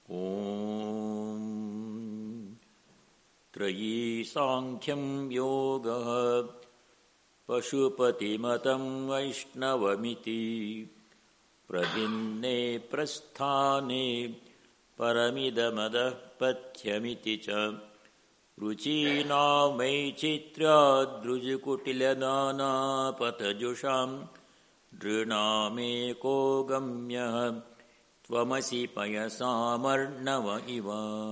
ॐ त्रयी सांख्यं योगः पशुपतिमतं वैष्णवमिति प्रभिन्ने प्रस्थाने परमिदमदः पथ्यमिति च रुचीनामैचित्र्याद्रुजुकुटिलनानापथजुषां नृणामेको गम्यः त्वमसि पयसामर्णव इव.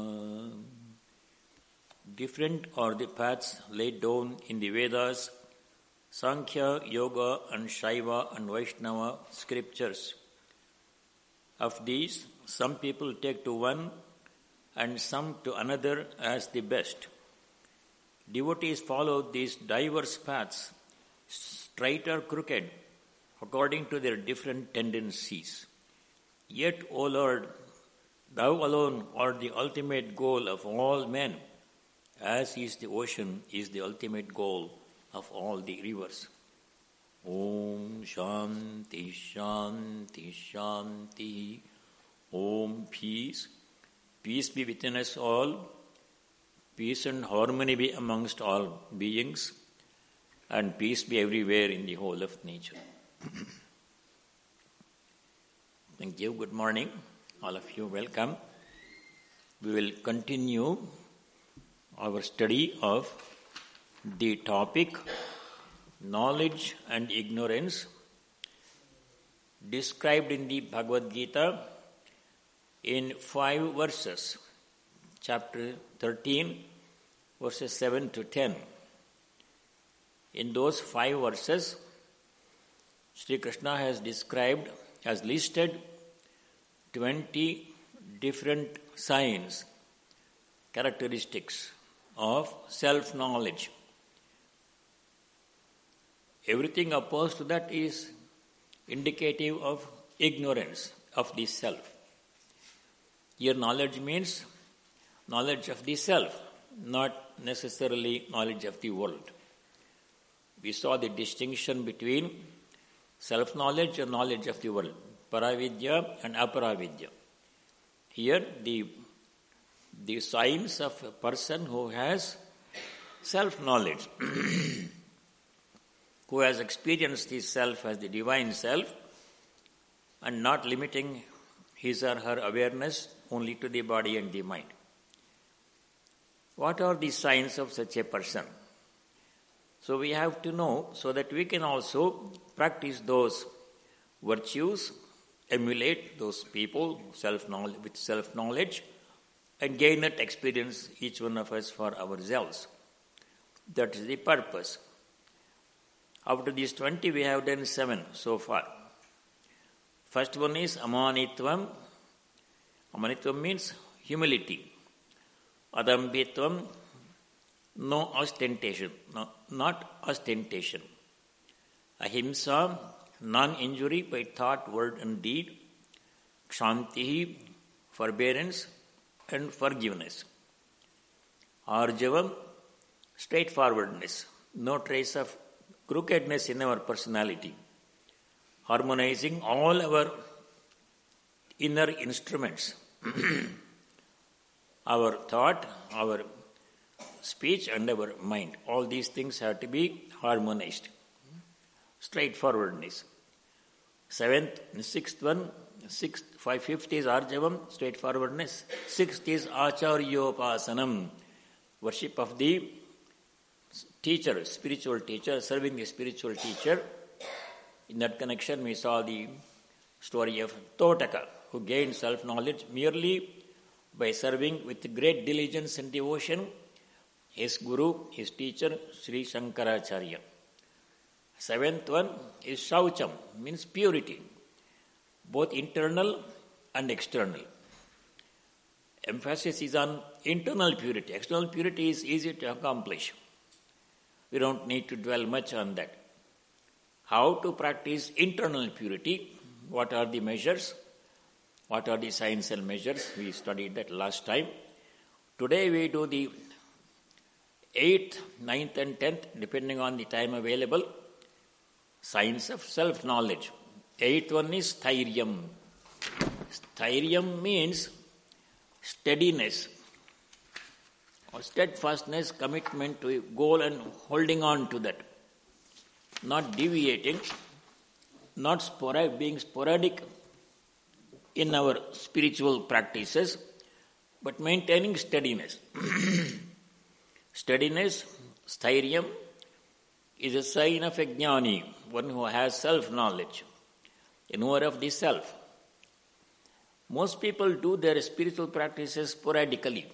Different are the paths laid down in the Vedas, Sankhya, Yoga and Shaiva and Vaishnava scriptures. Of these, some people take to one and some to another as the best. Devotees follow these diverse paths, straight or crooked, according to their different tendencies. Yet, O Lord, Thou alone art the ultimate goal of all men, as is the ocean is the ultimate goal of all the rivers. Om Shanti Shanti Shanti. Om Peace. Peace be within us all. Peace and harmony be amongst all beings. And peace be everywhere in the whole of nature. Thank you. Good morning. All of you, welcome. We will continue our study of the topic knowledge and ignorance described in the Bhagavad Gita in 5 verses. Chapter 13, verses 7 to 10. In those 5 verses, Sri Krishna has listed 20 different signs, characteristics of self-knowledge. Everything opposed to that is indicative of ignorance of the self. Here knowledge means knowledge of the self, not necessarily knowledge of the world. We saw the distinction between self-knowledge and knowledge of the world, paravidya and aparavidya. Here the signs of a person who has self-knowledge, who has experienced his self as the divine self and not limiting his or her awareness only to the body and the mind. What are the signs of such a person? So we have to know so that we can also practice those virtues, emulate those people with self-knowledge and gain that experience, each one of us, for ourselves. That is the purpose. After these 20, we have done 7 so far. First one is amanitvam. Amanitvam means humility. Adambitvam, no ostentation, not ostentation. Ahimsa, non-injury by thought, word and deed. Kshantihi, forbearance and forgiveness. Arjavam, straightforwardness, no trace of crookedness in our personality. Harmonizing all our inner instruments, our thought, our speech and our mind. All these things have to be harmonized. Straightforwardness. 5th is Arjavam, straightforwardness. 6th is Acharyopasanam, worship of the teacher, spiritual teacher, serving the spiritual teacher. In that connection, we saw the story of Totaka, who gained self-knowledge merely by serving with great diligence and devotion his guru, his teacher, Sri Shankaracharya. 7th one is Shaucham, means purity, both internal and external. Emphasis is on internal purity. External purity is easy to accomplish. We don't need to dwell much on that. How to practice internal purity? What are the measures? What are the signs and measures? We studied that last time. Today we do the 8th, 9th and 10th, depending on the time available, signs of self-knowledge. 8th one is Thairyam. Thairyam means steadiness or steadfastness, commitment to a goal and holding on to that. Not deviating, not being sporadic in our spiritual practices, but maintaining steadiness. Steadiness, stairyam, is a sign of a jnani, one who has self-knowledge, a knower of the self. Most people do their spiritual practices sporadically,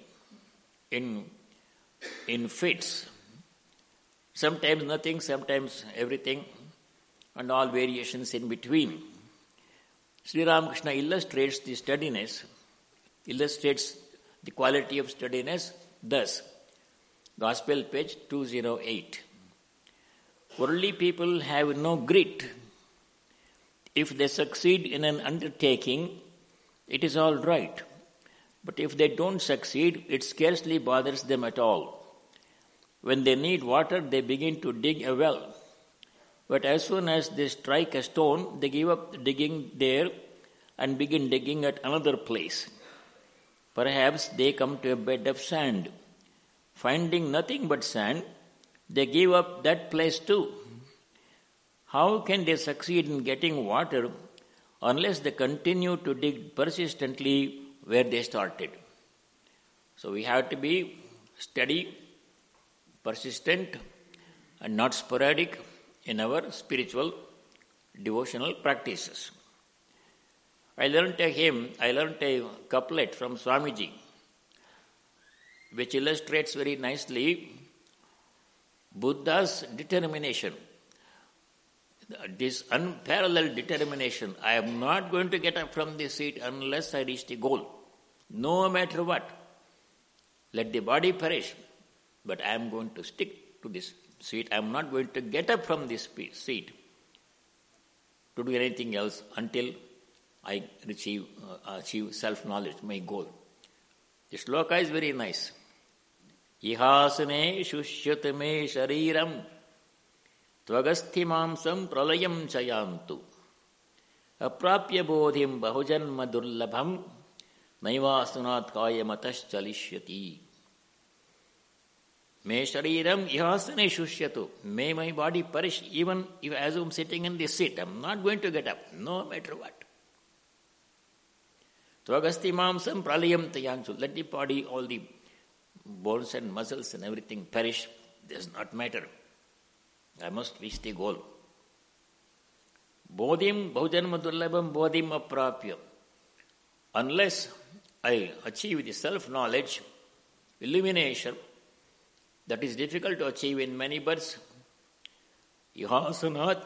in fits. Sometimes nothing, sometimes everything, and all variations in between. Sri Ramakrishna illustrates the steadiness, illustrates the quality of steadiness thus. Gospel page 208. Worldly people have no grit. If they succeed in an undertaking, it is all right. But if they don't succeed, it scarcely bothers them at all. When they need water, they begin to dig a well. But as soon as they strike a stone, they give up digging there and begin digging at another place. Perhaps they come to a bed of sand. Finding nothing but sand, they give up that place too. How can they succeed in getting water unless they continue to dig persistently where they started? So we have to be steady, persistent, and not sporadic in our spiritual devotional practices. I learnt a couplet from Swamiji, which illustrates very nicely Buddha's determination, this unparalleled determination. I am not going to get up from this seat unless I reach the goal, no matter what. Let the body perish, but I am going to stick to this seat. I am not going to get up from this seat to do anything else until I achieve self-knowledge, my goal. The shloka is very nice. Ihasane shushyat me shariram tvagasthimaamsam pralayam chayantu aprapya bodhim bahujanma durlabham naivasunat kayamatas chalishyati. Me shariram ihasane shushyatu. May my body perish even if as I am sitting in this seat. I am not going to get up, no matter what. Tvagasthimaamsam pralayam chayantu. Let the body, all the bones and muscles and everything perish. Does not matter. I must reach the goal. Bodhim bahujanma durlabham bodhim aprapya. Unless I achieve the self-knowledge, illumination, that is difficult to achieve in many births. Asanat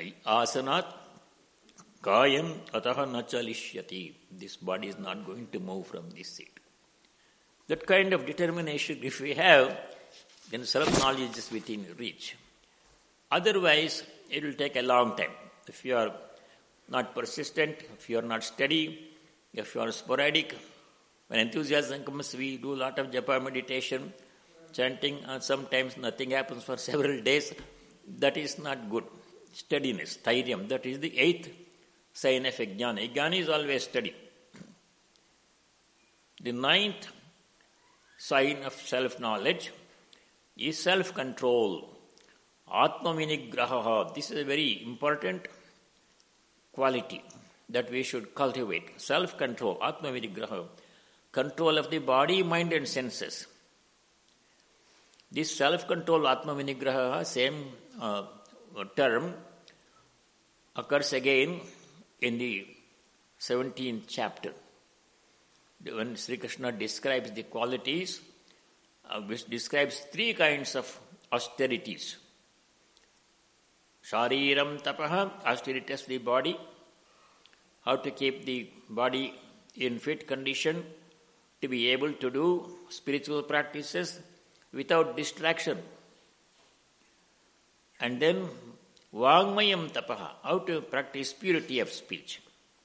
kayam ataha nachalishyati. This body is not going to move from this seat. That kind of determination, if we have, then self-knowledge is within reach. Otherwise, it will take a long time. If you are not persistent, if you are not steady, if you are sporadic, when enthusiasm comes, we do a lot of japa meditation, chanting, and sometimes nothing happens for several days. That is not good. Steadiness, thairyam, that is the 8th sign of a jnana. A jnana is always steady. The 9th sign of self-knowledge is self-control. Atma-vinigraha. This is a very important quality that we should cultivate. Self-control, Atma-vinigraha. Control of the body, mind and senses. This self-control, Atma-vinigraha, same term, occurs again in the 17th chapter. When Sri Krishna describes the qualities, which describes 3 kinds of austerities. Shariram tapaha, austerity of the body, how to keep the body in fit condition to be able to do spiritual practices without distraction. And then Vagmayam tapaha, how to practice purity of speech.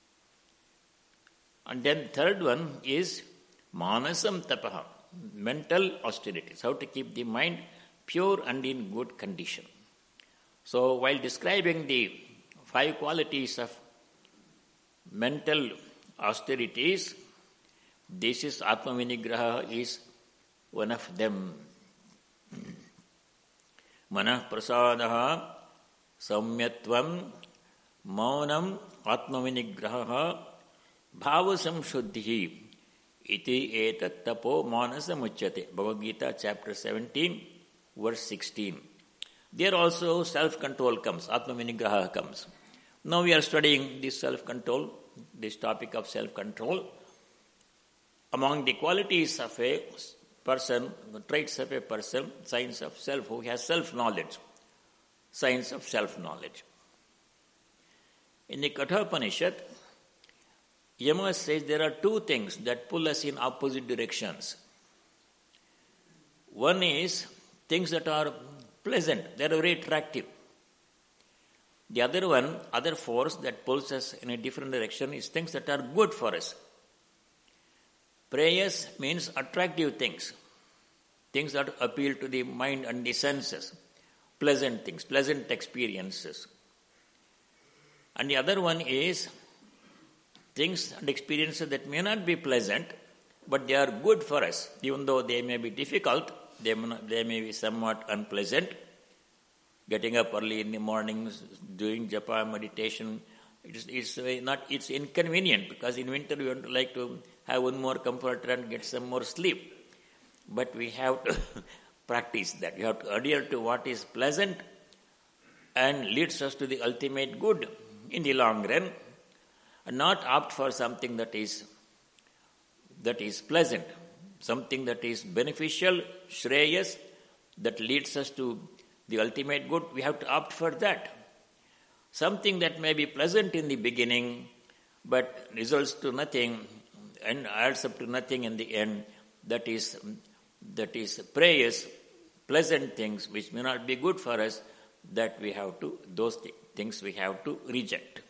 And then third one is Manasam tapaha, mental austerities, how to keep the mind pure and in good condition. So while describing the 5 qualities of mental austerities, This is Atma Vinigraha is one of them. Manah prasadaha samyatvam maunam Atma Vinigraha bhava samshuddhi iti etat tapo manasa muchyate. Bhagavad Gita chapter 17 verse 16. There also self-control comes, Atma Vinigraha comes. Now we are studying this self-control, this topic of self-control. Among the qualities of a person, the traits of a person, signs of self, who has self-knowledge, signs of self-knowledge. In the Kathopanishad, Yama says there are two things that pull us in opposite directions. One is things that are pleasant, they are very attractive. The other one, other force that pulls us in a different direction is things that are good for us. Prayers means attractive things, things that appeal to the mind and the senses, pleasant things, pleasant experiences. And the other one is things and experiences that may not be pleasant, but they are good for us. Even though they may be difficult, they may be somewhat unpleasant. Getting up early in the morning, doing japa meditation, it's inconvenient, because in winter we want to like to have one more comforter and get some more sleep. But we have to practice that. We have to adhere to what is pleasant and leads us to the ultimate good in the long run, and not opt for something that is pleasant, something that is beneficial, shreyas, that leads us to the ultimate good. We have to opt for that. Something that may be pleasant in the beginning, but results to nothing and adds up to nothing in the end, that is prayers, pleasant things which may not be good for us, that we have to, those things we have to reject.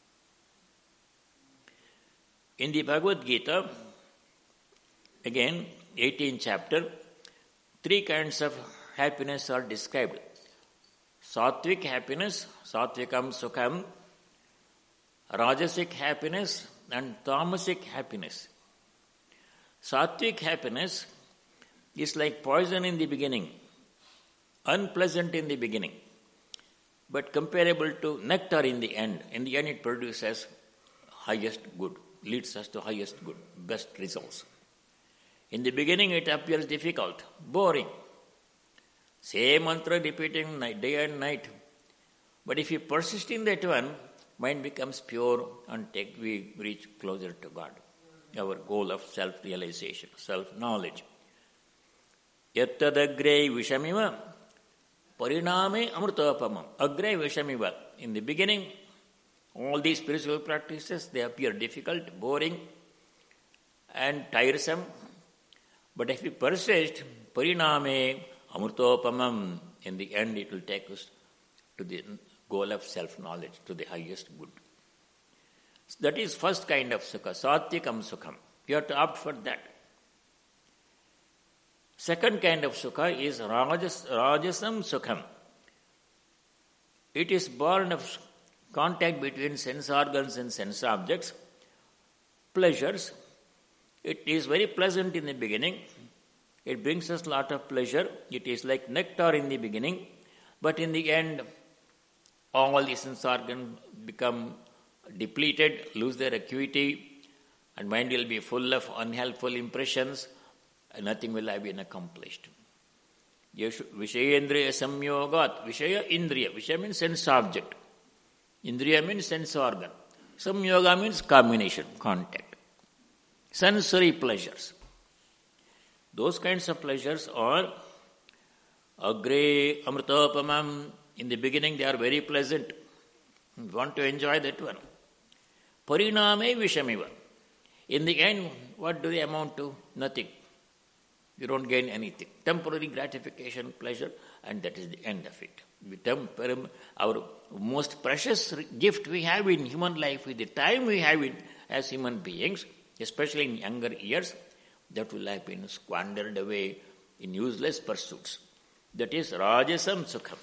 In the Bhagavad Gita, again, 18th chapter, 3 kinds of happiness are described. Sattvic happiness, Sattvikam Sukham, Rajasic happiness, and Tamasic happiness. Sattvic happiness is like poison in the beginning, unpleasant in the beginning, but comparable to nectar in the end. In the end it produces highest good, leads us to highest good, best results. In the beginning it appears difficult, boring. Same mantra repeating day and night. But if you persist in that one, mind becomes pure and we reach closer to God. Our goal of self-realization, self-knowledge. Yattadagre vishamiva pariname amrutapamam. Agre vishamiva. In the beginning, all these spiritual practices, they appear difficult, boring, and tiresome. But if we persist, pariname amrutopamam, in the end it will take us to the goal of self-knowledge, to the highest good. So that is first kind of sukha, satvikam sukham. You have to opt for that. Second kind of sukha is rajasam sukham. It is born of contact between sense organs and sense objects, pleasures. It is very pleasant in the beginning. It brings us a lot of pleasure. It is like nectar in the beginning, but in the end, all the sense organs become depleted, lose their acuity, and mind will be full of unhelpful impressions, and nothing will have been accomplished. Vishayendriya samyogat, Vishaya Indriya. Vishaya means sense object. Indriya means sense organ. Samyoga means combination, contact. Sensory pleasures. Those kinds of pleasures are agre amrutopamam. In the beginning they are very pleasant. You want to enjoy that one. Pariname vishamiva. In the end, what do they amount to? Nothing. You don't gain anything. Temporary gratification, pleasure, and that is the end of it. Our most precious gift we have in human life is the time we have as human beings, especially in younger years, that will have been squandered away in useless pursuits. That is rajasam sukham.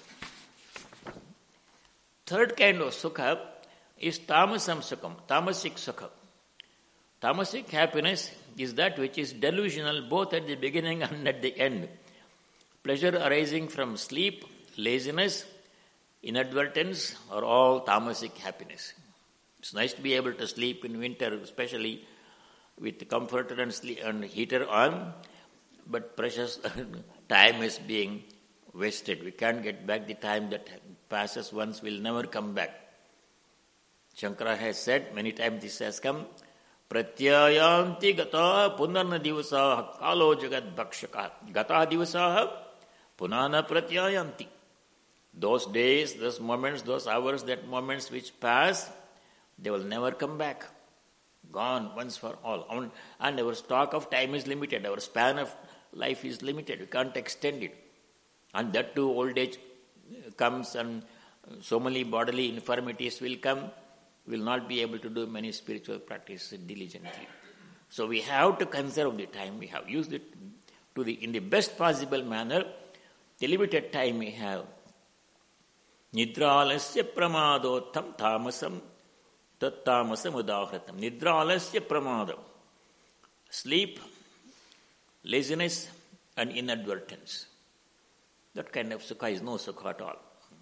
Third kind of sukha is tamasam sukham, tamasic sukha. Tamasic happiness is that which is delusional both at the beginning and at the end. Pleasure arising from sleep, laziness, inadvertence, are all tamasic happiness. It's nice to be able to sleep in winter, especially with the comforter and heater on, but precious time is being wasted. We can't get back the time that passes once, will never come back. Shankara has said, many times this has come, Pratyayanti gata punarna divasaha kalo jagat bhakshaka. Gata divasaha punana pratyayanti. Those days, those moments, those hours, that moments which pass, they will never come back. Gone once for all. And our stock of time is limited. Our span of life is limited. We can't extend it. And that too, old age comes and so many bodily infirmities will come. We will not be able to do many spiritual practices diligently. So we have to conserve the time we have. Use it in the best possible manner. The limited time we have. Nidra alasya pramadotham tamasam tattamasam udahratam. Nidra alasya pramadam. Sleep, laziness and inadvertence. That kind of sukha is no sukha at all.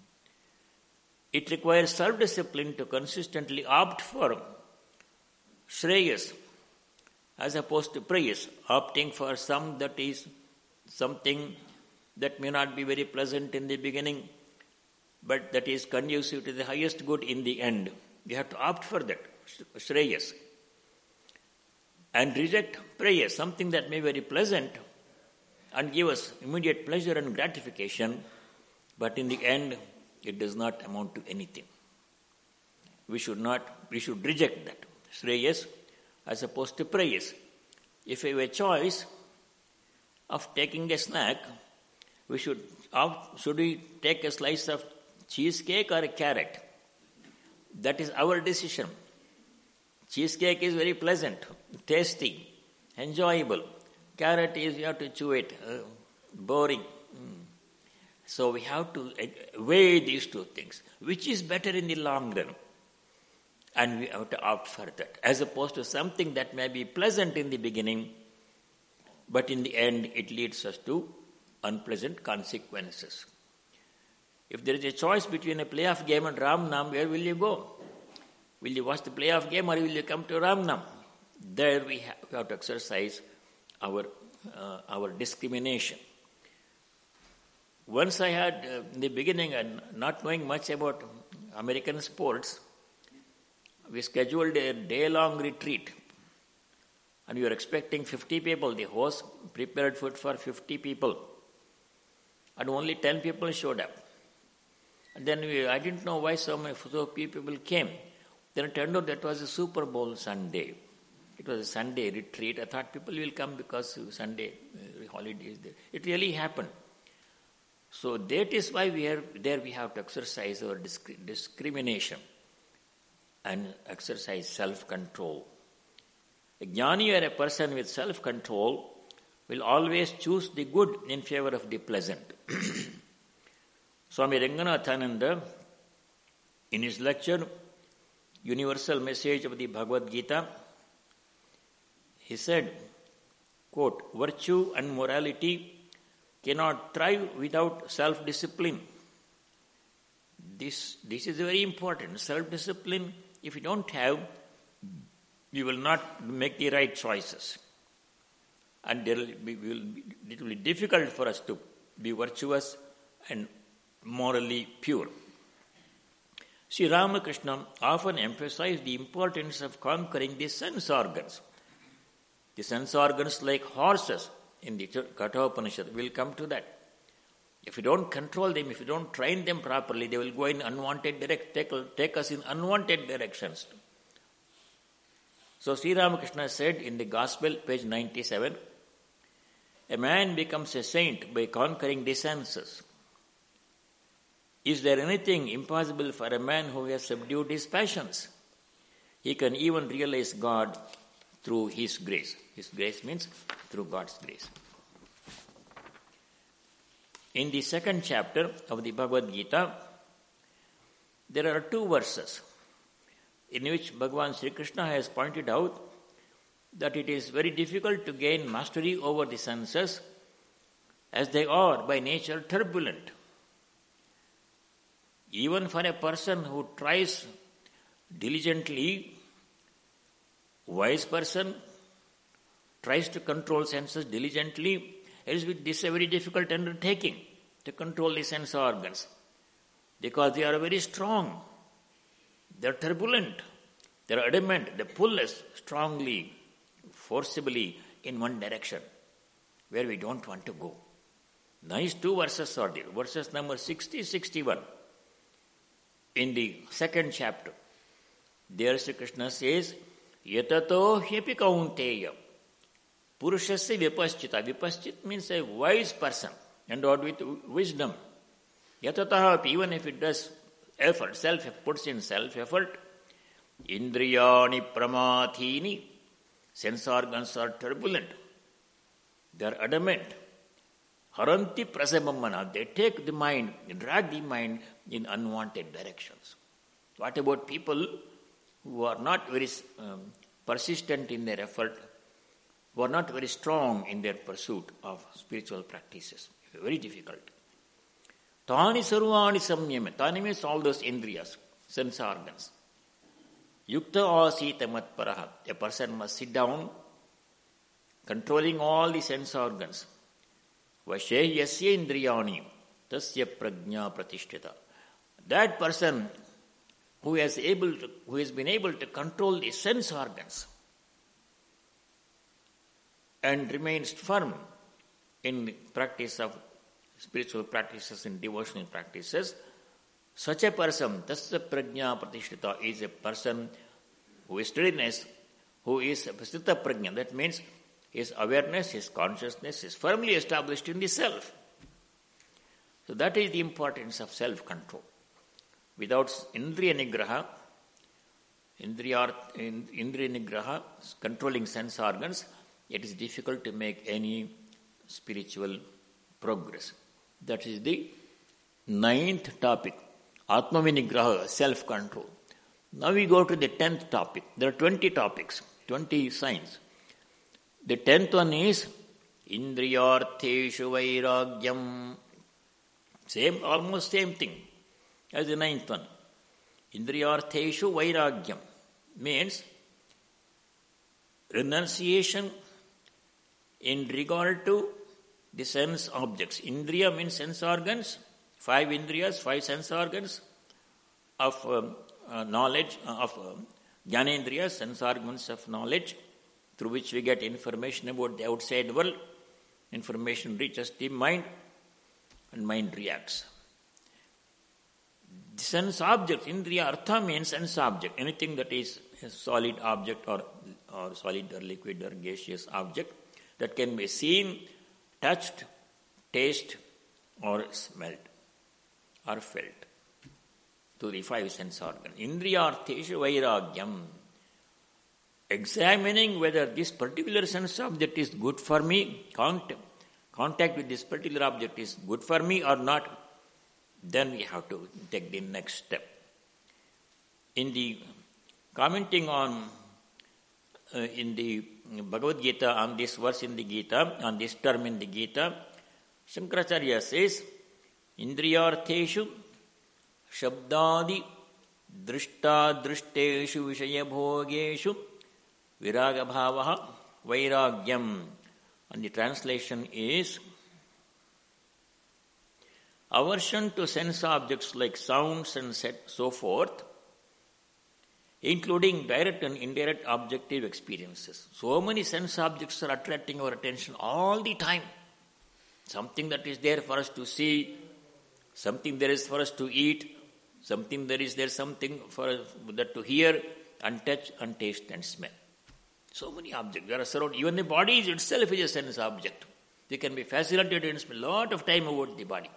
It requires self-discipline to consistently opt for shreyas as opposed to prayas, opting for something that may not be very pleasant in the beginning, but that is conducive to the highest good in the end. We have to opt for that, shreyas. And reject prayas, something that may be very pleasant and give us immediate pleasure and gratification, but in the end, it does not amount to anything. We should reject that. Shreyas as opposed to prayas. If we have a choice of taking a snack, should we take a slice of cheesecake or a carrot? That is our decision. Cheesecake is very pleasant, tasty, enjoyable. Carrot is, you have to chew it, boring. So we have to weigh these two things. Which is better in the long run? And we have to opt for that. As opposed to something that may be pleasant in the beginning, but in the end it leads us to unpleasant consequences. If there is a choice between a playoff game and Ram Nam, where will you go? Will you watch the playoff game or will you come to Ram Nam? There we have to exercise our discrimination. Once I had, in the beginning, not knowing much about American sports, we scheduled a day-long retreat. And we were expecting 50 people. The host prepared food for 50 people. And only 10 people showed up. And then I didn't know why so few people came. Then it turned out that was a Super Bowl Sunday. It was a Sunday retreat. I thought people will come because Sunday holiday is there. It really happened. So that is why we have to exercise our discrimination and exercise self-control. A jnani or a person with self-control will always choose the good in favor of the pleasant. Swami Ranganathananda, in his lecture, Universal Message of the Bhagavad Gita, he said, quote, virtue and morality cannot thrive without self-discipline. This is very important. Self-discipline, if you don't have, you will not make the right choices. And it will be difficult for us to be virtuous and morally pure. Sri Ramakrishna often emphasized the importance of conquering the sense organs. The sense organs like horses in the Kathopanishad, we'll come to that. If you don't control them, if you don't train them properly, they will go in unwanted take us in unwanted directions. So Sri Ramakrishna said in the Gospel, page 97, a man becomes a saint by conquering the senses. Is there anything impossible for a man who has subdued his passions? He can even realize God through His grace. His grace means through God's grace. In the second chapter of the Bhagavad Gita, there are two verses in which Bhagavan Sri Krishna has pointed out that it is very difficult to gain mastery over the senses, as they are by nature turbulent. Even for a person who tries diligently, wise person tries to control senses diligently, this is a very difficult undertaking to control the sense organs, because they are very strong, they are turbulent, they are adamant, they pull us strongly, forcibly in one direction where we don't want to go. Nice two verses are there. Verses number 60, 61. In the second chapter, there Sri Krishna says, Yatato hyepi kaunteya purushasya vipaschita. Vipaschit means a wise person, endowed with wisdom. Yatataha, even if it does effort, puts in self-effort, indriyani pramathini, sense organs are turbulent, they are adamant. Haranti prasabhammana, they take the mind, drag the mind in unwanted directions. What about people who are not very persistent in their effort, who are not very strong in their pursuit of spiritual practices? Very difficult. Tani sarvani samyame. Tani means all those indriyas, sense organs. Yukta asita matparaha. A person must sit down, controlling all the sense organs. Vashehyasya indriyani tasya prajna pratishtita. That person who has been able to control the sense organs and remains firm in the practice of spiritual practices and devotional practices, such a person, tasya prajna pratishtita, is a person who is steadiness, who is prasthita prajna. That means his awareness, his consciousness is firmly established in the self. So that is the importance of self-control. Without indriya nigraha, controlling sense organs, it is difficult to make any spiritual progress. That is the 9th topic, Atma Vinigraha, self-control. Now we go to the 10th topic. There are 20 topics, 20 signs. The 10th one is Indriyartheshu Vairagyam. Almost same thing as the 9th one. Indriyartheshu Vairagyam means renunciation in regard to the sense objects. Indriya means sense organs, 5 indriyas, 5 sense organs of knowledge, of jnanendriyas, sense organs of knowledge, through which we get information about the outside world. Information reaches the mind and mind reacts. The sense object, indriya artha means sense object, anything that is a solid object or solid or liquid or gaseous object that can be seen, touched, tasted or smelled or felt to the 5 sense organs. Indriyartheshu vairagyam. Examining whether this particular sense object is good for me, contact with this particular object is good for me or not, then we have to take the next step. In the commenting on in the Bhagavad Gita on this verse in the Gita, on this term in the Gita, Shankaracharya says, Indriyartheshu shabdadi drishta drishteshu vishaya bhogeshu viraga bhavaha vairagyam. And the translation is, aversion to sense objects like sounds and so forth, including direct and indirect objective experiences. So many sense objects are attracting our attention all the time. Something that is there for us to see, something there is for us to eat, something for that to hear and touch and taste and smell. So many objects. There are surrounded. Even the body itself is a sense object. They can be fascinated and spend a lot of time about the body.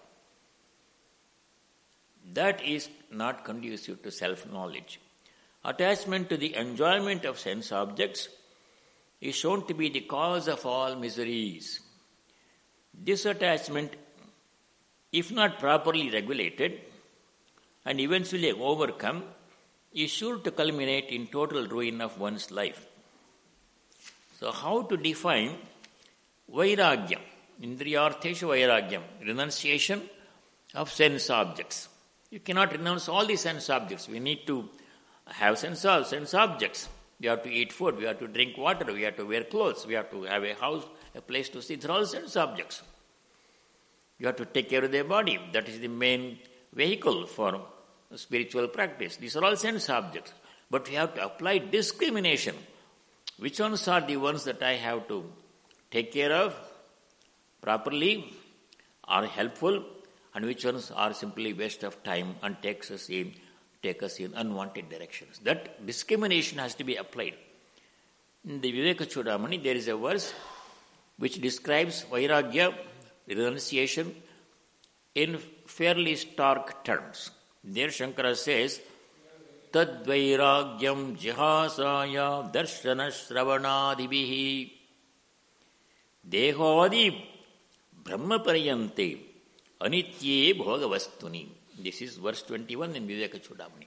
That is not conducive to self-knowledge. Attachment to the enjoyment of sense objects is shown to be the cause of all miseries. This attachment, if not properly regulated and eventually overcome, is sure to culminate in total ruin of one's life. So how to define vairagyam? Indriyartheshu vairagyam, renunciation of sense objects. You cannot renounce all the sense objects. We need to have sense objects. We have to eat food, we have to drink water, we have to wear clothes, we have to have a house, a place to sit. These are all sense objects. You have to take care of their body. That is the main vehicle for spiritual practice. These are all sense objects. But we have to apply discrimination. Which ones are the ones that I have to take care of properly, are helpful, and which ones are simply waste of time and take us in unwanted directions. That discrimination has to be applied. In the Viveka Chudamani, there is a verse which describes vairagya, renunciation, in fairly stark terms. There Shankara says, Tad vairagyam jihasaya darshana shravanadibihi dehodi brahma pariyante anitye bhogavastuni. This is verse 21 in Viveka Chudamani.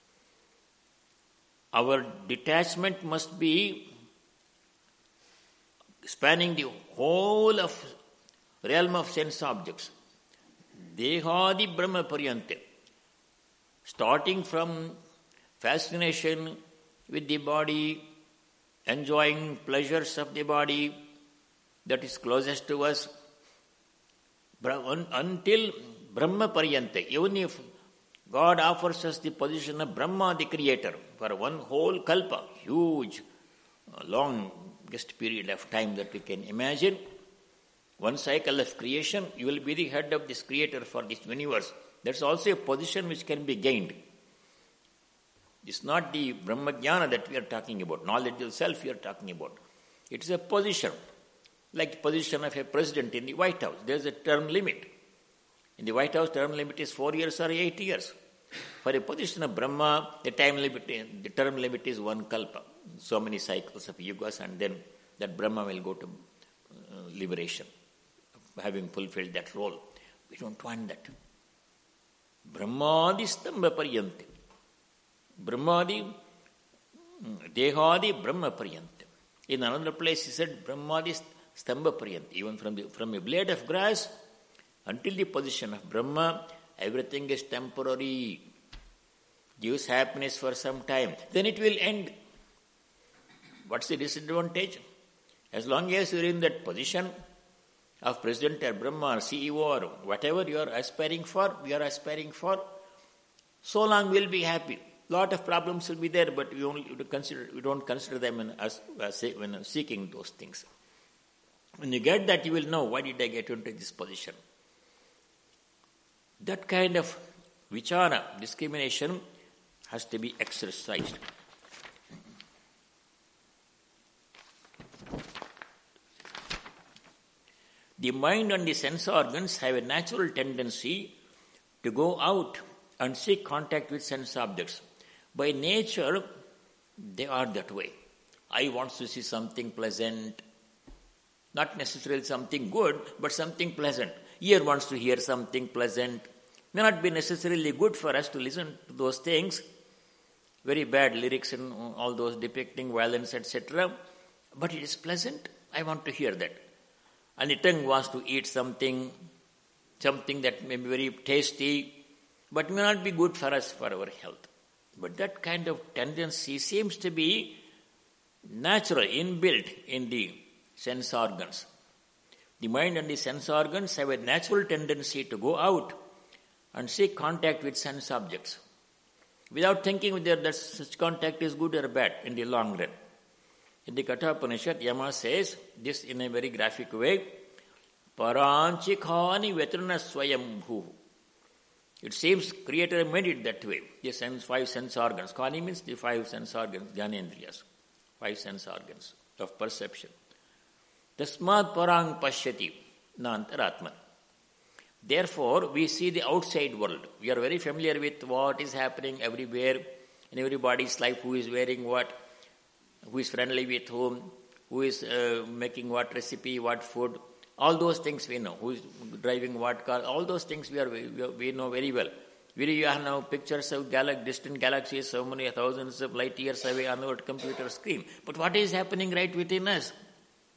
Our detachment must be spanning the whole of realm of sense objects. Dehadi Brahma Pariyante. Starting from fascination with the body, enjoying pleasures of the body that is closest to us, until Brahma Pariyante. Even if God offers us the position of Brahma, the creator, for one whole kalpa, huge, longest period of time that we can imagine, one cycle of creation, you will be the head of this creator for this universe. That's also a position which can be gained. It's not the Brahma Jnana that we are talking about, knowledge of self we are talking about. It's a position, like the position of a president in the White House. There's a term limit. In the White House, term limit is 4 years or 8 years. For a position of Brahma, the term limit is one kalpa, so many cycles of yugas, and then that Brahma will go to liberation, having fulfilled that role. We don't want that. Brahmadi stamba pariyante. Brahmadi, dehadi Brahma pariyante. In another place he said Brahmadi stamba pariyante. Even from a blade of grass until the position of Brahma, everything is temporary, gives happiness for some time, then it will end. What's the disadvantage? As long as you are in that position of President or Brahma or CEO or whatever you are aspiring for, we are aspiring for, so long we will be happy. Lot of problems will be there, but we don't consider them when seeking those things. When you get that, you will know, why did I get into this position? That kind of vichara, discrimination, has to be exercised. The mind and the sense organs have a natural tendency to go out and seek contact with sense objects. By nature, they are that way. Eye wants to see something pleasant, not necessarily something good, but something pleasant. Ear wants to hear something pleasant. May not be necessarily good for us to listen to those things, very bad lyrics and all those depicting violence, etc. But it is pleasant. I want to hear that. And the tongue wants to eat something that may be very tasty, but may not be good for us, for our health. But that kind of tendency seems to be natural, inbuilt in the sense organs. The mind and the sense organs have a natural tendency to go out and seek contact with sense objects, without thinking whether that such contact is good or bad in the long run. In the Kathopanishad, Yama says this in a very graphic way, Paranchikhani vetrana swayambhu. It seems Creator made it that way. The five sense organs. Khani means the five sense organs, Jnanendriyas, five sense organs of perception. Tasmad parang pashyati na antaratman. Therefore, we see the outside world. We are very familiar with what is happening everywhere, in everybody's life, who is wearing what, who is friendly with whom, who is making what recipe, what food. All those things we know. Who is driving what car. All those things we know very well. We have now pictures of distant galaxies, so many thousands of light years away on our computer screen. But what is happening right within us?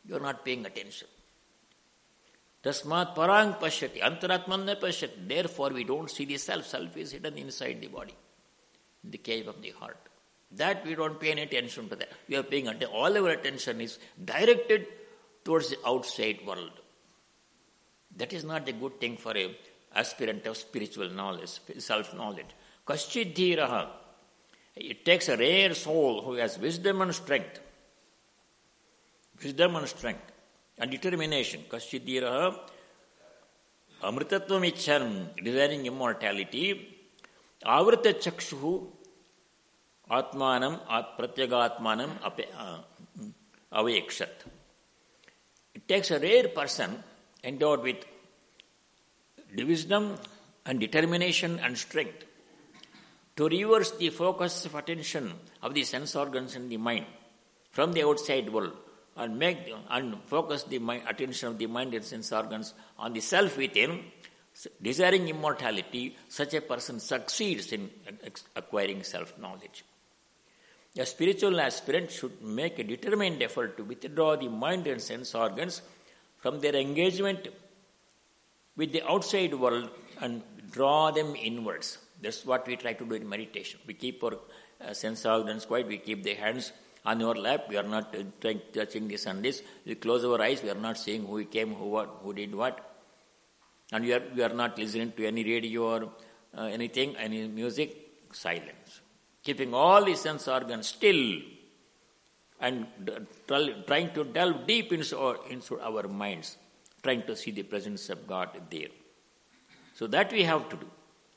You are not paying attention. Tasmat parang pashyati, antaratman na pashyati. Therefore, we don't see the self. Self is hidden inside the body, in the cave of the heart. That we don't pay any attention to that. We are paying attention. All our attention is directed towards the outside world. That is not a good thing for a aspirant of spiritual knowledge, self-knowledge. Kaschidhiraha. It takes a rare soul who has wisdom and strength. Wisdom and strength and determination. Kaschidhiraha. Amritatvam ichchan, desiring immortality. Avrita chakshuhu. Atmanam pratyagatmanam avayakshat. It takes a rare person endowed with wisdom and determination and strength to reverse the focus of attention of the sense organs in the mind from the outside world and focus the attention of the mind and sense organs on the self within, desiring immortality. Such a person succeeds in acquiring self-knowledge. A spiritual aspirant should make a determined effort to withdraw the mind and sense organs from their engagement with the outside world and draw them inwards. That's what we try to do in meditation. We keep our sense organs quiet, we keep the hands on our lap, we are not touching this and this. We close our eyes, we are not seeing who came, who did what. And we are not listening to any radio or anything, any music, silence. Keeping all the sense organs still and trying to delve deep into our minds, trying to see the presence of God there. So that we have to do.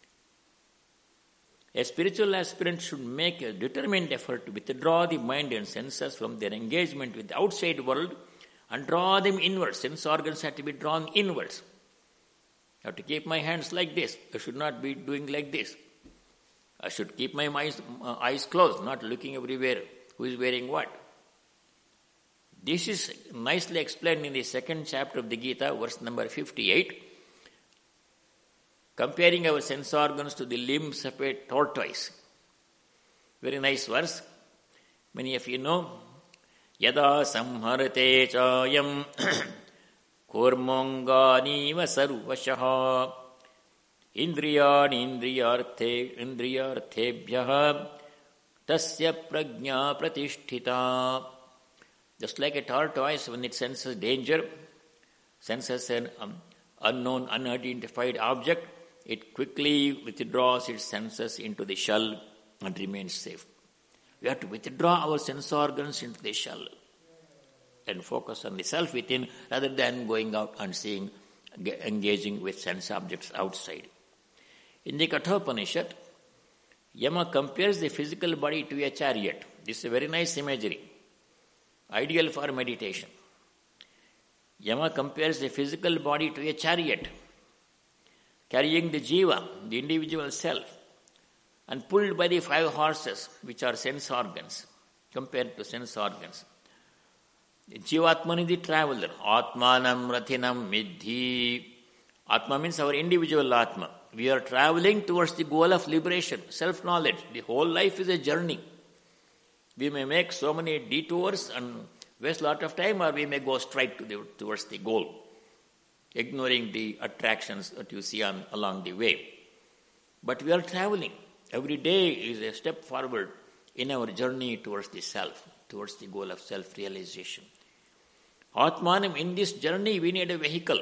A spiritual aspirant should make a determined effort to withdraw the mind and senses from their engagement with the outside world and draw them inwards. Sense organs have to be drawn inwards. I have to keep my hands like this. I should not be doing like this. I should keep my eyes closed, not looking everywhere. Who is wearing what? This is nicely explained in the second chapter of the Gita, verse number 58. Comparing our sense organs to the limbs of a tortoise. Very nice verse. Many of you know. Yada samharate chayam kurmangani sarvashaha indriyani indriyarthebhyaha tasya prajna pratisthita. Just like a tortoise, when it senses danger, senses an unknown, unidentified object, it quickly withdraws its senses into the shell and remains safe. We have to withdraw our sense organs into the shell and focus on the self within rather than going out and engaging with sense objects outside. In the Kathopanishad, Yama compares the physical body to a chariot. This is a very nice imagery, ideal for meditation. Yama compares the physical body to a chariot, carrying the jiva, the individual self, and pulled by the 5 horses, which are sense organs, compared to sense organs. Jivatman is the traveler. Atmanam rathinam middhi. Atma means our individual Atma. We are traveling towards the goal of liberation, self-knowledge. The whole life is a journey. We may make so many detours and waste a lot of time, or we may go straight towards the goal, ignoring the attractions that you see along the way. But we are traveling. Every day is a step forward in our journey towards the self, towards the goal of self-realization. Atmanam, in this journey we need a vehicle.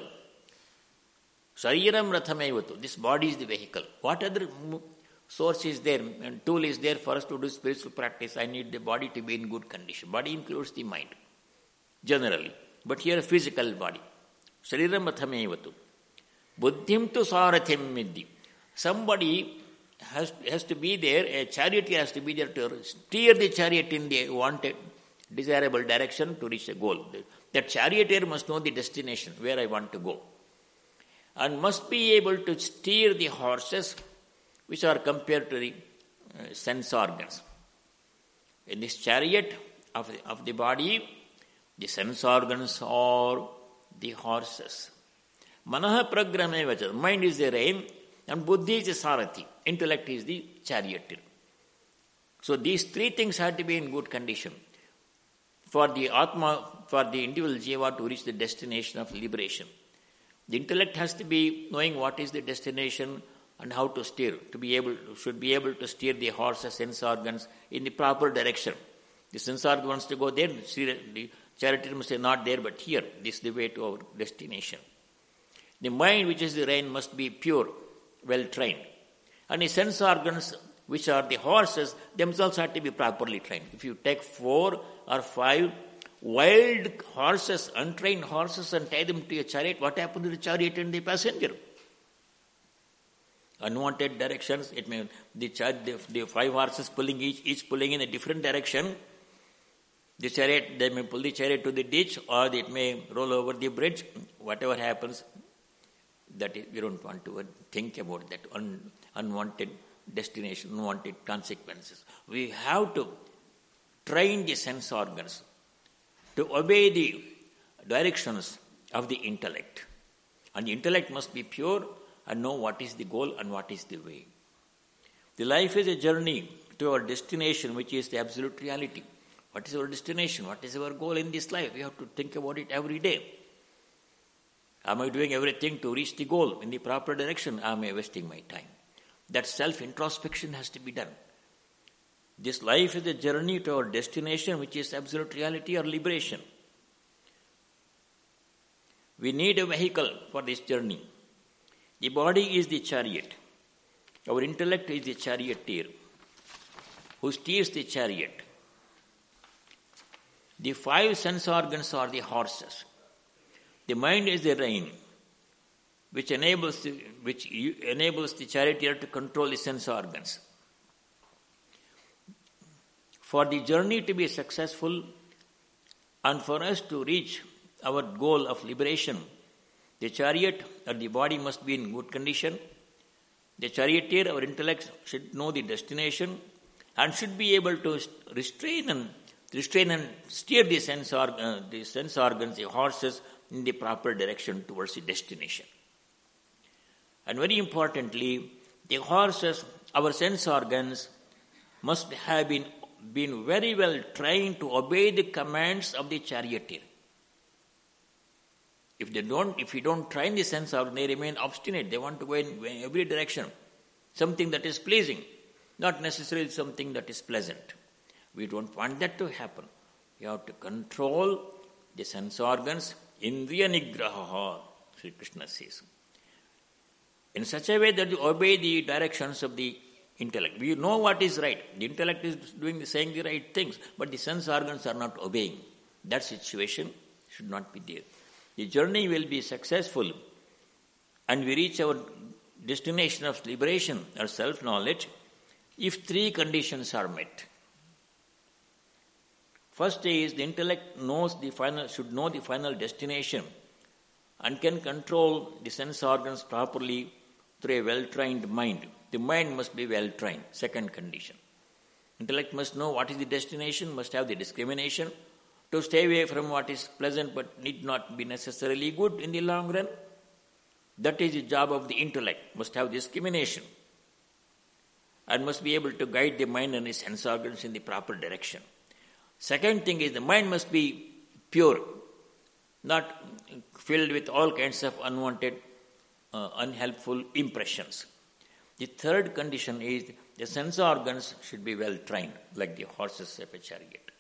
Sariram rathamevatu. This body is the vehicle. What other source is there and tool is there for us to do spiritual practice? I need the body to be in good condition. Body includes the mind, generally. But here a physical body. Sariram rathamevatu. Buddhim tu sarathim middhi. Somebody has to be there, a charioteer has to be there to steer the chariot in the wanted, desirable direction to reach a goal. That charioteer must know the destination, where I want to go. And must be able to steer the horses, which are compared to the sense organs. In this chariot of the body, the sense organs are the horses. Manaha pragrame vacha. Mind is the rein, and buddhi is the sarathi. Intellect is the charioteer. So these 3 things have to be in good condition. for the Atma, for the individual Jiva to reach the destination of liberation. The intellect has to be knowing what is the destination and how to steer, should be able to steer the horse's sense organs in the proper direction. The sense organ wants to go there, the charioteer must say not there but here. This is the way to our destination. The mind, which is the rein, must be pure, well trained. And the sense organs, which are the horses, themselves have to be properly trained. If you take 4 or 5 wild horses, untrained horses, and tie them to a chariot, what happens to the chariot and the passenger? Unwanted directions, it may the 5 horses pulling each pulling in a different direction. The chariot, they may pull the chariot to the ditch, or it may roll over the bridge. Whatever happens, that is, we don't want to think about that unwanted destination, unwanted consequences. We have to train the sense organs to obey the directions of the intellect. And the intellect must be pure and know what is the goal and what is the way. The life is a journey to our destination, which is the absolute reality. What is our destination? What is our goal in this life? We have to think about it every day. Am I doing everything to reach the goal in the proper direction? Am I wasting my time? That self-introspection has to be done. This life is a journey to our destination, which is absolute reality or liberation. We need a vehicle for this journey. The body is the chariot. Our intellect is the charioteer who steers the chariot. The 5 sense organs are the horses. The mind is the rein, which enables the charioteer to control the sense organs. For the journey to be successful and for us to reach our goal of liberation, the chariot or the body must be in good condition. The charioteer, our intellect, should know the destination and should be able to restrain and steer the sense organs, the horses, in the proper direction towards the destination. And very importantly, the horses, our sense organs, must have been very well trained to obey the commands of the charioteer. If you don't train the sense organ, they remain obstinate. They want to go in every direction. Something that is pleasing, not necessarily something that is pleasant. We don't want that to happen. You have to control the sense organs, indriya nigraha, Sri Krishna says, in such a way that you obey the directions of the intellect. We know what is right. The intellect is saying the right things, but the sense organs are not obeying. That situation should not be there. The journey will be successful and we reach our destination of liberation or self-knowledge if 3 conditions are met. First is the intellect should know the final destination and can control the sense organs properly through a well-trained mind. The mind must be well-trained. Second condition. Intellect must know what is the destination, must have the discrimination to stay away from what is pleasant but need not be necessarily good in the long run. That is the job of the intellect, must have discrimination and must be able to guide the mind and the sense organs in the proper direction. Second thing is the mind must be pure, not filled with all kinds of unwanted, unhelpful impressions. The third condition is the sense organs should be well trained, like the horses of a chariot.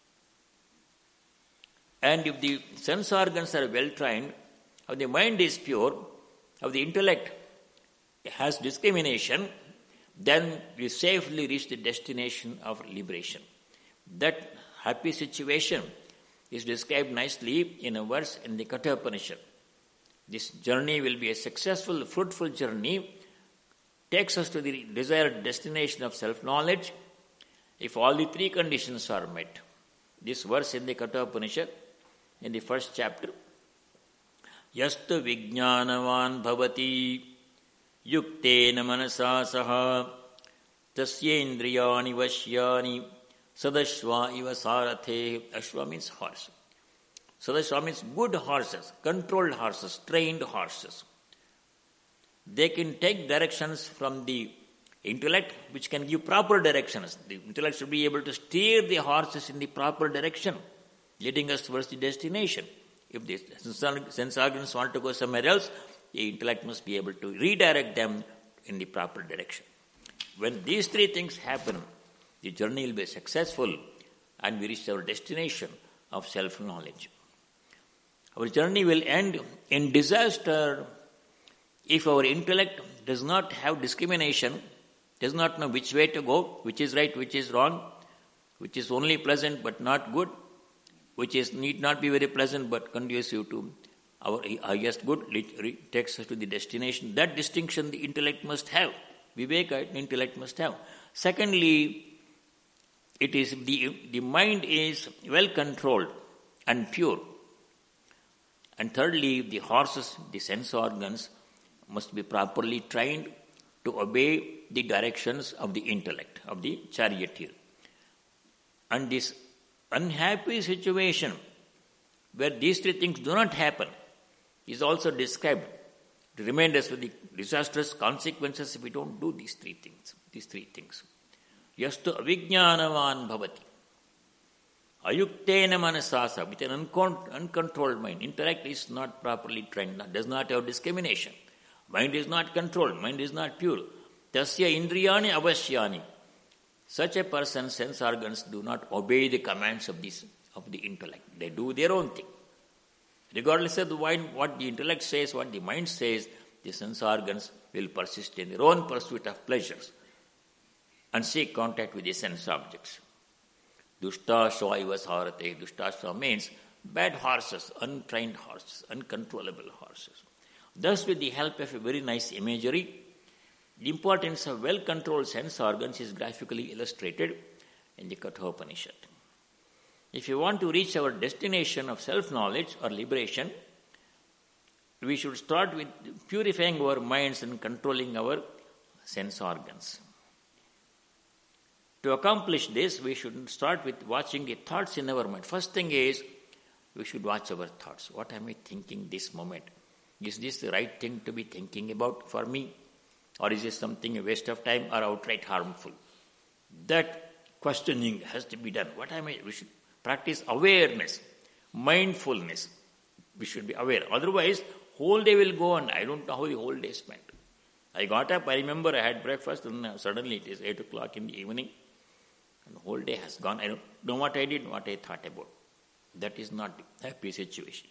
And if the sense organs are well trained, if the mind is pure, if the intellect has discrimination, then we safely reach the destination of liberation. That happy situation is described nicely in a verse in the Kathopanishad. This journey will be a successful, fruitful journey, takes us to the desired destination of self-knowledge if all the 3 conditions are met. This verse in the Kathopanishad, in the first chapter, Yastu vijnanavan bhavati yuktena manasa saha tasyendriyani vashyani sadashva iva sarathe. Ashwa means horse. Sadashva means good horses, controlled horses, trained horses. They can take directions from the intellect, which can give proper directions. The intellect should be able to steer the horses in the proper direction. leading us towards the destination. If the sense organs want to go somewhere else, the intellect must be able to redirect them in the proper direction. When these three things happen, the journey will be successful and we reach our destination of self-knowledge. Our journey will end in disaster if our intellect does not have discrimination, does not know which way to go, which is right, which is wrong, which is only pleasant but not good, which is need not be very pleasant but conducive to our highest good, takes us to the destination. That distinction the intellect must have. Viveka, intellect must have. Secondly, it is the mind is well controlled and pure. And thirdly, the horses, the sense organs, must be properly trained to obey the directions of the intellect, of the charioteer. And this unhappy situation where these three things do not happen is also described to remind us of the disastrous consequences if we don't do these three things. Yastu avijnanavan bhavati. Ayuktena manasasa, with an uncontrolled mind. Intellect is not properly trained, does not have discrimination. Mind is not controlled, mind is not pure. Tasya indriyani avashyani. Such a person's sense organs do not obey the commands of the intellect. They do their own thing. Regardless of what the intellect says, what the mind says, the sense organs will persist in their own pursuit of pleasures and seek contact with the sense objects. Dushtasva ivasharate. Dushtasva means bad horses, untrained horses, uncontrollable horses. Thus, with the help of a very nice imagery, the importance of well-controlled sense organs is graphically illustrated in the Kathopanishad. If you want to reach our destination of self-knowledge or liberation, we should start with purifying our minds and controlling our sense organs. To accomplish this, we should start with watching the thoughts in our mind. First thing is, we should watch our thoughts. What am I thinking this moment? Is this the right thing to be thinking about for me? Or is this something a waste of time or outright harmful? That questioning has to be done. We should practice awareness, mindfulness. We should be aware. Otherwise, whole day will go on. I don't know how the whole day spent. I got up, I remember I had breakfast, and suddenly it is 8 o'clock in the evening. And the whole day has gone. I don't know what I did, what I thought about. That is not a happy situation.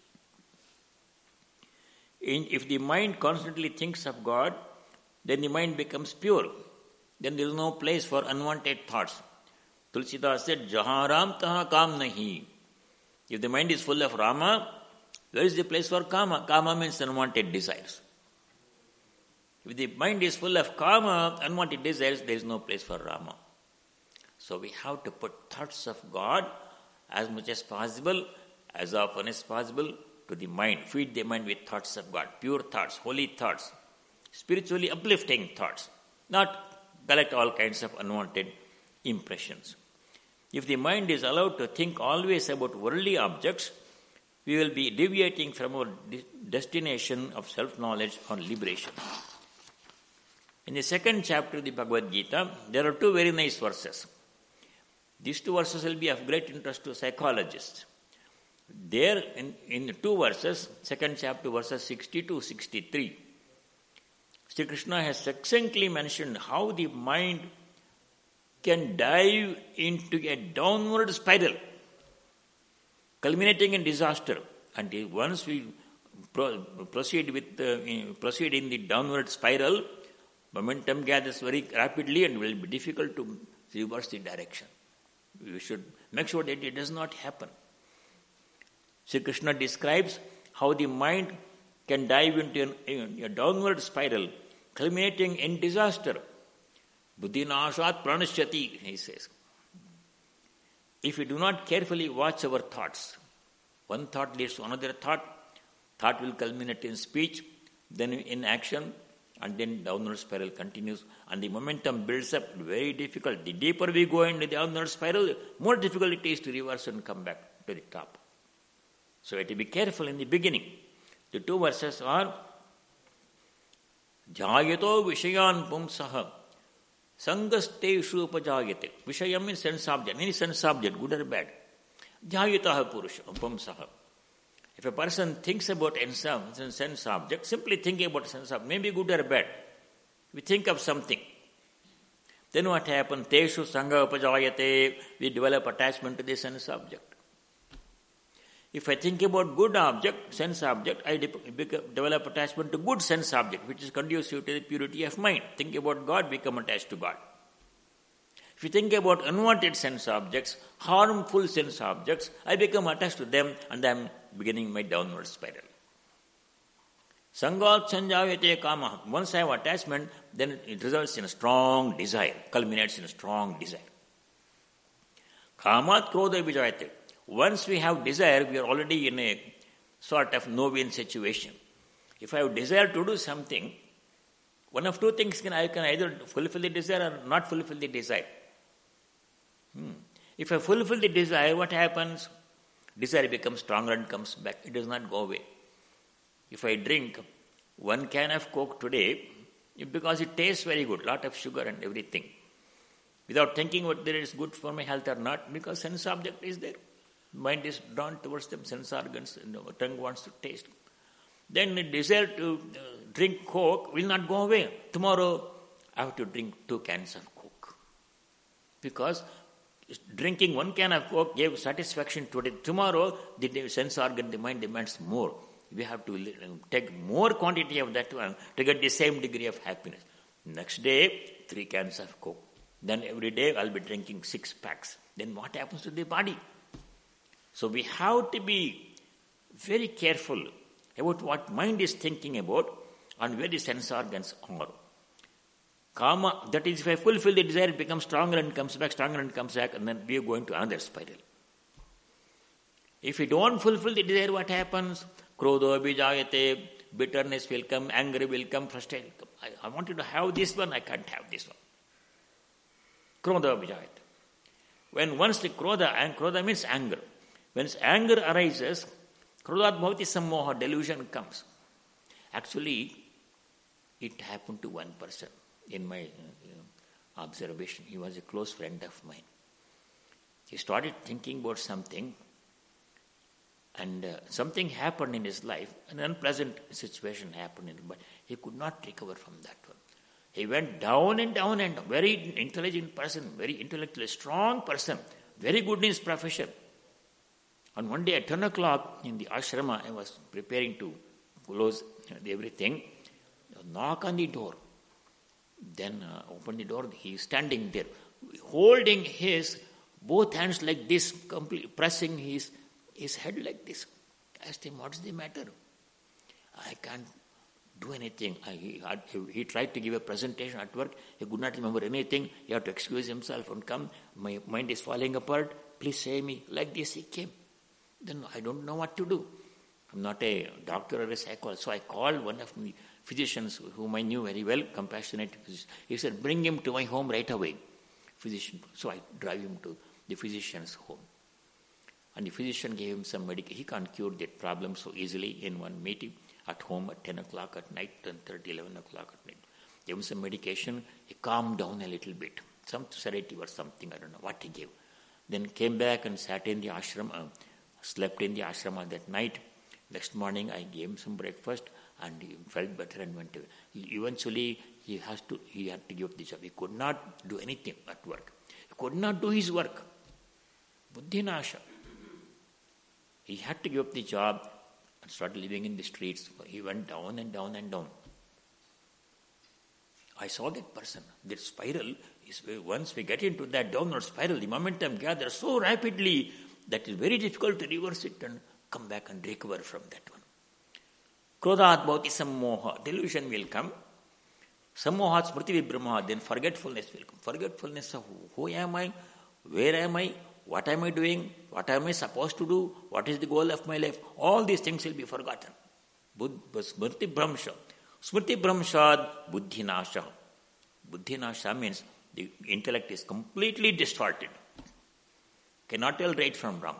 If the mind constantly thinks of God, then the mind becomes pure. Then there is no place for unwanted thoughts. Tulsidas said, Jahan Ram taha kam nahi. If the mind is full of Rama, where is the place for Kama? Kama means unwanted desires. If the mind is full of Kama, unwanted desires, there is no place for Rama. So we have to put thoughts of God as much as possible, as often as possible, to the mind. Feed the mind with thoughts of God, pure thoughts, holy thoughts, spiritually uplifting thoughts, not collect all kinds of unwanted impressions. If the mind is allowed to think always about worldly objects, we will be deviating from our destination of self-knowledge or liberation. In the second chapter of the Bhagavad Gita, there are two very nice verses. These two verses will be of great interest to psychologists. There, in the two verses, second chapter, verses 60 to 63, Sri Krishna has succinctly mentioned how the mind can dive into a downward spiral, culminating in disaster. And once we proceed in the downward spiral, momentum gathers very rapidly and will be difficult to reverse the direction. We should make sure that it does not happen. Sri Krishna describes how the mind can dive into a downward spiral, culminating in disaster. Buddhinashat pranashyati, he says. If we do not carefully watch our thoughts, one thought leads to another thought will culminate in speech, then in action, and then downward spiral continues, and the momentum builds up. Very difficult. The deeper we go into the downward spiral, more difficult it is to reverse and come back to the top. So we have to be careful in the beginning. The two verses are Jayato Vishayan Pumsaha Sangasteshu Upajayate. Vishayam means sense object, any sense object, good or bad. Jayutaha Purusha, Pumsaha. If a person thinks about sense object, simply thinking about sense object, maybe good or bad. We think of something. Then what happens? Teshu Sangha Upajayate, we develop attachment to the sense object. If I think about good object, sense object, I develop attachment to good sense object, which is conducive to the purity of mind. Think about God, become attached to God. If you think about unwanted sense objects, harmful sense objects, I become attached to them and I am beginning my downward spiral. Sangat sanjayate kama. Once I have attachment, then it results in a strong desire, culminates in a strong desire. Kamat krodha vijayate. Once we have desire, we are already in a sort of no-win situation. If I have desire to do something, one of two things I can either fulfill the desire or not fulfill the desire. If I fulfill the desire, what happens? Desire becomes stronger and comes back. It does not go away. If I drink 1 can of Coke today, because it tastes very good, lot of sugar and everything, without thinking whether it is good for my health or not, because sense object is there. Mind is drawn towards them, sense organs, tongue wants to taste. Then the desire to drink Coke will not go away. Tomorrow I have to drink 2 cans of Coke. Because drinking 1 can of Coke gave satisfaction today. Tomorrow the sense organ, the mind demands more. We have to take more quantity of that one to get the same degree of happiness. Next day, 3 cans of Coke. Then every day I'll be drinking 6 packs. Then what happens to the body? So we have to be very careful about what mind is thinking about and where the sense organs are. Kama, that is, if I fulfill the desire, it becomes stronger and comes back, and then we are going to another spiral. If we don't fulfill the desire, what happens? Krodho abhijayate, bitterness will come, anger will come, frustration will come. I wanted to have this one, I can't have this one. Krodho abhijayate. When once the krodha, and krodha means anger. When anger arises, krodhat bhavati sammoha, delusion comes. Actually, it happened to one person in my observation. He was a close friend of mine. He started thinking about something, and something happened in his life, an unpleasant situation happened, but he could not recover from that one. He went down and down and down. Very intelligent person, very intellectually strong person, very good in his profession. And one day at 10 o'clock in the ashrama, I was preparing to close everything, knock on the door. Then open the door, he is standing there, holding his both hands like this, pressing his head like this. I asked him, what's the matter? I can't do anything. He tried to give a presentation at work. He could not remember anything. He had to excuse himself and come. My mind is falling apart. Please save me. Like this he came. Then I don't know what to do. I'm not a doctor or a psychologist. So I called one of my physicians whom I knew very well, compassionate physician. He said, bring him to my home right away. Physician. So I drive him to the physician's home. And the physician gave him some medication. He can't cure that problem so easily in one meeting at home at 10 o'clock at night, 10:30, 11 o'clock at night. Gave him some medication. He calmed down a little bit. Some sedative or something, I don't know what he gave. Then came back and sat in the ashrama, slept in the ashrama that night. Next morning I gave him some breakfast and he felt better and went away. Eventually he had to give up the job. He could not do anything at work. He could not do his work. Buddhinasha. He had to give up the job and start living in the streets. He went down and down and down. I saw that person. That spiral is, once we get into that downward spiral, the momentum gathers so rapidly that it is very difficult to reverse it and come back and recover from that one. Krodhat bhavati sammoha, delusion will come. Sammohat smriti vibhramaha, then forgetfulness will come. Forgetfulness of who am I, where am I, what am I doing, what am I supposed to do, what is the goal of my life, all these things will be forgotten. Smriti bhramsha. Smriti bhramshad buddhinasha. Buddhinasha means the intellect is completely distorted. Cannot tell right from wrong.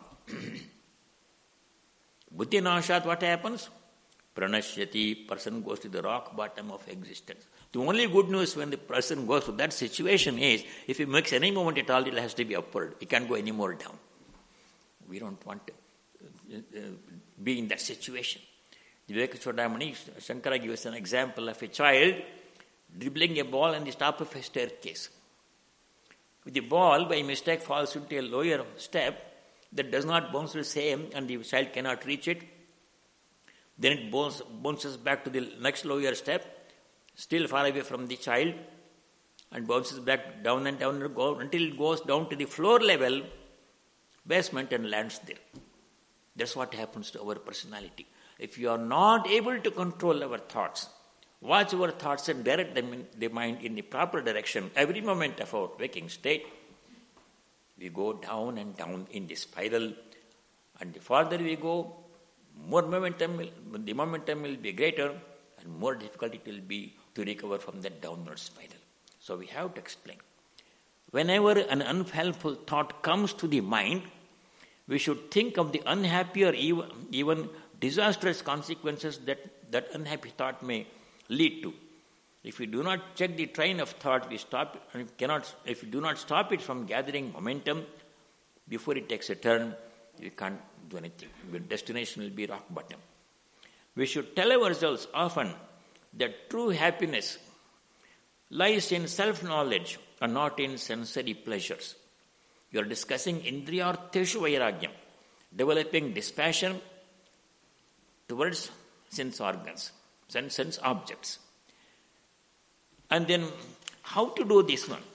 Buddhinashat, what happens? Pranashyati, person goes to the rock bottom of existence. The only good news when the person goes to that situation is, if he makes any movement at all, it has to be upward. He can't go any more down. We don't want to be in that situation. Viveka Chodamani, Shankara gives an example of a child dribbling a ball on the top of a staircase. If the ball by mistake falls into a lower step that does not bounce the same and the child cannot reach it, then it bounces back to the next lower step, still far away from the child, and bounces back down and down until it goes down to the floor level basement and lands there. That's what happens to our personality. If you are not able to control our thoughts, watch our thoughts and direct them in the mind in the proper direction, every moment of our waking state, we go down and down in the spiral, and the farther we go, the momentum will be greater, and more difficult it will be to recover from that downward spiral. So we have to explain. Whenever an unhelpful thought comes to the mind, we should think of the unhappy or even disastrous consequences that unhappy thought may lead to. If we do not check the train of thought, if we do not stop it from gathering momentum before it takes a turn, we can't do anything. Your destination will be rock bottom. We should tell ourselves often that true happiness lies in self-knowledge and not in sensory pleasures. You are discussing Indriyartheshu Vairagyam, developing dispassion towards sense organs, sense objects. And then, how to do this one?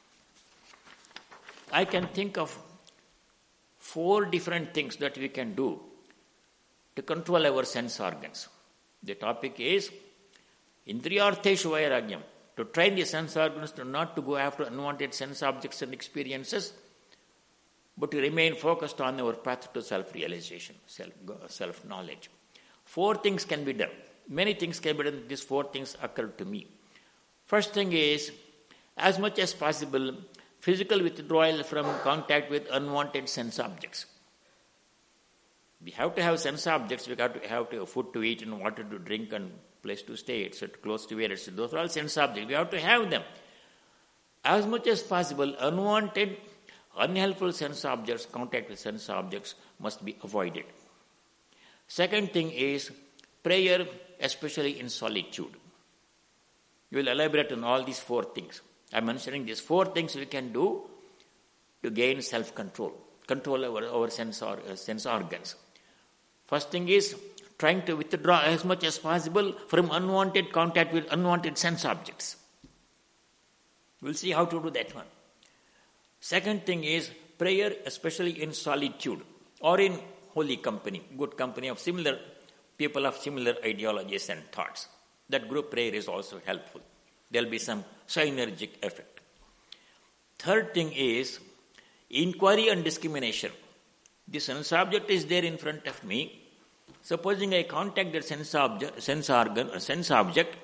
I can think of 4 different things that we can do to control our sense organs. The topic is Indriyartheshu Vairagyam, to train the sense organs to not to go after unwanted sense objects and experiences, but to remain focused on our path to self-realization, self-knowledge. 4 things can be done. Many things can be done. These 4 things occurred to me. First thing is, as much as possible, physical withdrawal from contact with unwanted sense objects. We have to have sense objects. We have to have food to eat and water to drink and place to stay, etc., clothes to wear, etc. Those are all sense objects. We have to have them. As much as possible, unwanted, unhelpful sense objects, contact with sense objects must be avoided. Second thing is prayer, especially in solitude. You will elaborate on all these 4 things. I am mentioning these 4 things we can do to gain self-control, control our sense organs. First thing is trying to withdraw as much as possible from unwanted contact with unwanted sense objects. We'll see how to do that one. Second thing is prayer, especially in solitude or in holy company, good company of similar people of similar ideologies and thoughts. That group prayer is also helpful. There will be some synergic effect. Third thing is inquiry and discrimination. The sense object is there in front of me. Supposing I contact that sense object,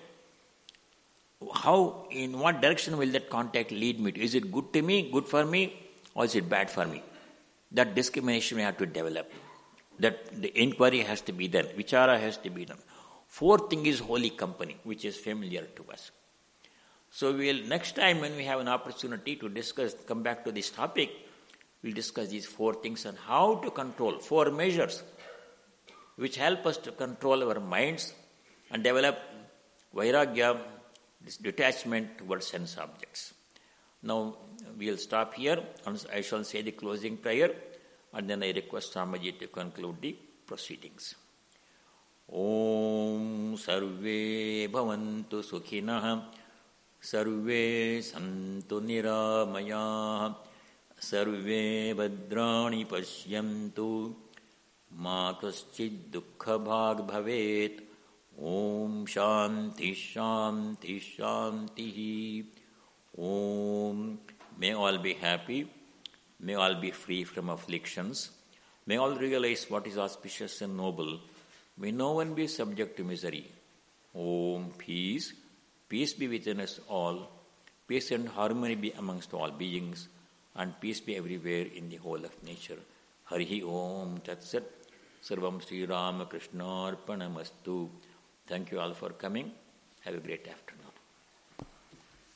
how, in what direction will that contact lead me to? Is it good to me, good for me, or is it bad for me? That discrimination we have to develop. That the inquiry has to be done. Vichara has to be done. Fourth thing is holy company, which is familiar to us. So next time when we have an opportunity to discuss, come back to this topic, we'll discuss these 4 things and how to control 4 measures which help us to control our minds and develop vairagya, this detachment towards sense objects. Now we'll stop here and I shall say the closing prayer and then I request Swamiji to conclude the proceedings. Om Sarve Bhavantu Sukhinah Sarve Santu Niramaya Sarve Bhadrani Pashyantu Ma Kaschid Dukkha Bhag Bhavet Om Shanti Shanti Shanti Om. May all be happy, may all be free from afflictions, may all realize what is auspicious and noble, may no one be subject to misery. Om. Peace, peace be within us all, peace and harmony be amongst all beings, and peace be everywhere in the whole of nature. Harihi Om Tat Sat. Sarvam Sri Rama Krishnarpanamastu. Thank you all for coming. Have a great afternoon.